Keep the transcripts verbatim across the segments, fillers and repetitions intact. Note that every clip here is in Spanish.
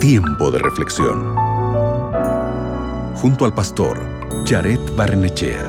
Tiempo de reflexión. Junto al pastor Jared Barnechea.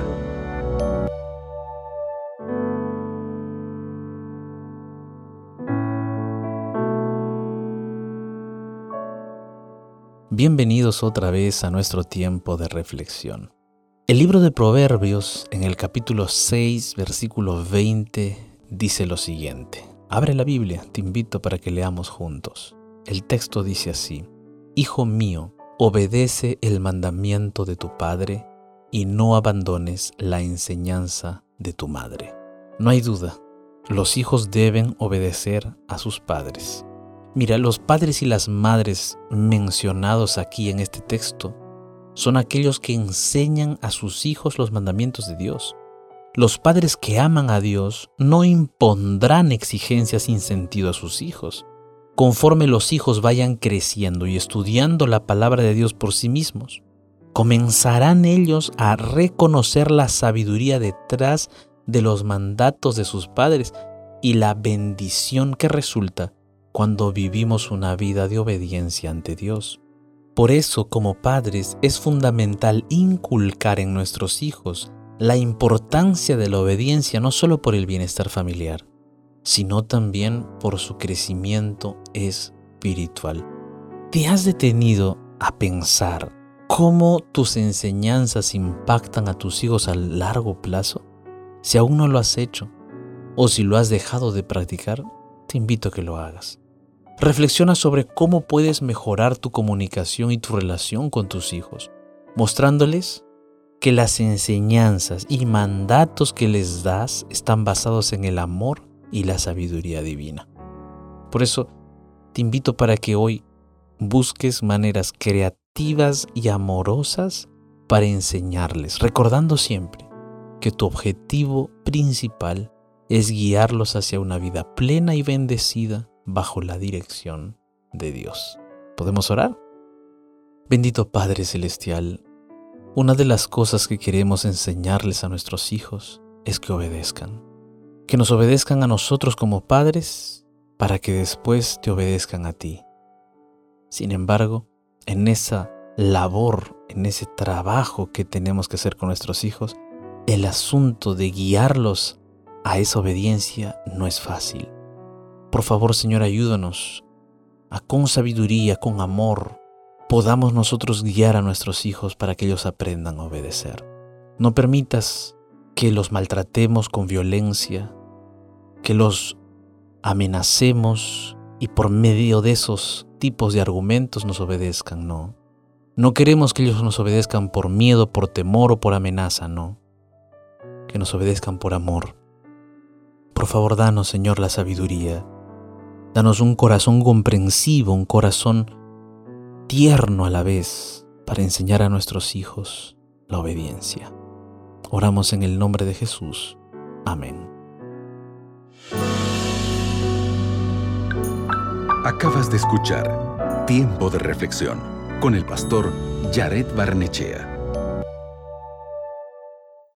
Bienvenidos otra vez a nuestro tiempo de reflexión. El libro de Proverbios, en el capítulo seis, versículo veinte, dice lo siguiente. Abre la Biblia, te invito para que leamos juntos. El texto dice así: Hijo mío, obedece el mandamiento de tu padre y no abandones la enseñanza de tu madre. No hay duda, los hijos deben obedecer a sus padres. Mira, los padres y las madres mencionados aquí en este texto son aquellos que enseñan a sus hijos los mandamientos de Dios. Los padres que aman a Dios no impondrán exigencias sin sentido a sus hijos. Conforme los hijos vayan creciendo y estudiando la palabra de Dios por sí mismos, comenzarán ellos a reconocer la sabiduría detrás de los mandatos de sus padres y la bendición que resulta cuando vivimos una vida de obediencia ante Dios. Por eso, como padres, es fundamental inculcar en nuestros hijos la importancia de la obediencia, no solo por el bienestar familiar, sino también por su crecimiento espiritual. ¿Te has detenido a pensar cómo tus enseñanzas impactan a tus hijos a largo plazo? Si aún no lo has hecho, o si lo has dejado de practicar, te invito a que lo hagas. Reflexiona sobre cómo puedes mejorar tu comunicación y tu relación con tus hijos, mostrándoles que las enseñanzas y mandatos que les das están basados en el amor y la sabiduría divina. Por eso, te invito para que hoy busques maneras creativas y amorosas para enseñarles, recordando siempre que tu objetivo principal es guiarlos hacia una vida plena y bendecida bajo la dirección de Dios. ¿Podemos orar? Bendito Padre Celestial, una de las cosas que queremos enseñarles a nuestros hijos es que obedezcan. Que nos obedezcan a nosotros como padres para que después te obedezcan a ti. Sin embargo, en esa labor, en ese trabajo que tenemos que hacer con nuestros hijos, el asunto de guiarlos a esa obediencia no es fácil. Por favor, Señor, ayúdanos a con sabiduría, con amor, podamos nosotros guiar a nuestros hijos para que ellos aprendan a obedecer. No permitas que los maltratemos con violencia, que los amenacemos y por medio de esos tipos de argumentos nos obedezcan, no. No queremos que ellos nos obedezcan por miedo, por temor o por amenaza, no. Que nos obedezcan por amor. Por favor, danos, Señor, la sabiduría. Danos un corazón comprensivo, un corazón tierno a la vez, para enseñar a nuestros hijos la obediencia. Oramos en el nombre de Jesús. Amén. Acabas de escuchar Tiempo de Reflexión con el pastor Jared Barnechea.